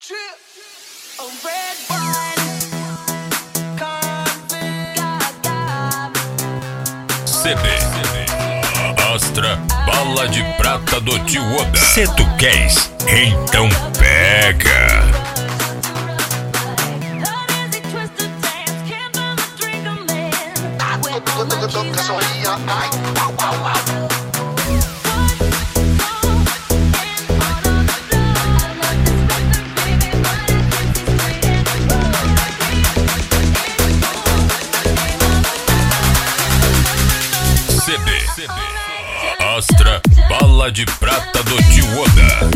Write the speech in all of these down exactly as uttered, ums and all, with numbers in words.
C B Astra, bala de prata do tio Oda. Se tu queres, então pega. C B Astra, bala de prata do tio Oda.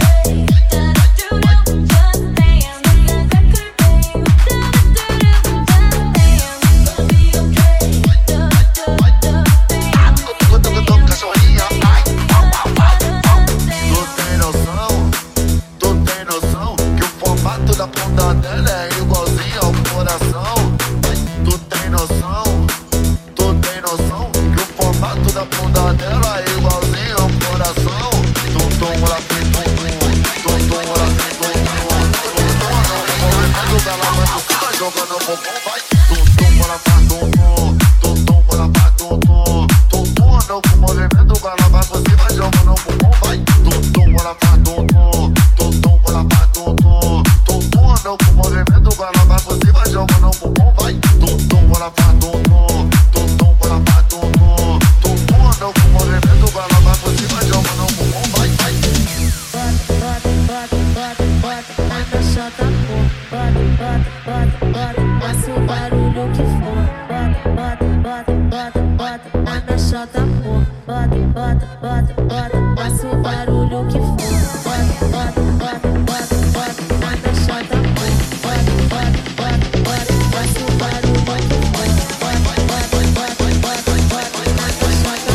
Da ponta dela é igualzinho ao coração. Tu tem noção, tu tem noção que o formato da ponta dela é igualzinho ao coração. Tum tum, ela tem tum tum, tum tum, ela tem tum tum, tum tum, ela vai movimento dela, mas tu fica jogando o bumbum, vai. Tum tum, ela faz tum tum, tum tum, ela faz tum tum, tum tum, andou com o movimento, ela vai por cima jogando o bumbum, vai. Tum tum, ela faz tum tum, tum tum, ela faz tum tum. Andou com o movimento, ela vai por cima, jogando o bumbum, vai. Tum tum, ela faz tum tum, tum tum, ela faz tum tum, tum tum, andou com o movimento, ela vai por cima, jogando o bumbum, vai, vai. Bota, bota, bota, bota, bota, bota, chota, bota, bota, bota, bota, faça o barulho que for. Bota, bota, bota, bota, bota, bota, chota, bota, bota, bota, bota, faça o barulho que for. Bota, bota, bota, bota, bota, chota, bota, bota, bota, bota, faça o barulho que for. Bota, bota, bota, bota, bota, bota, chota,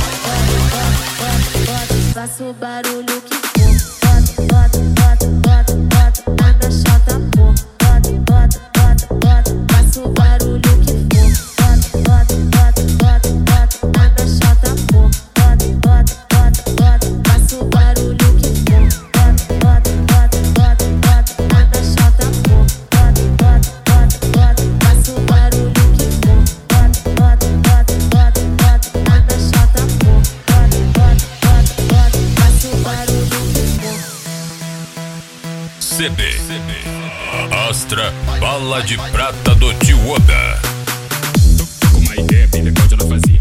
bota, bota, bota, faça o barulho que for. Bota, bota, bota, bota, bota, chota, bota, bota, bota, bota, faça o barulho que for. Bota, bota, bota, bota, bota, chota, bota, bota, bota, bota, faça o barulho que for. Bota, bota, bota, bota, bota, chota, bota, bota, bota, bota, faça o barulho que for. Bota, bota, bota, bota, bota, chota, bota, bota, bota, bota, faça o barulho que for. C B Astra, bala de prata do tio Oda. Tô com uma ideia bem legal de ela fazer.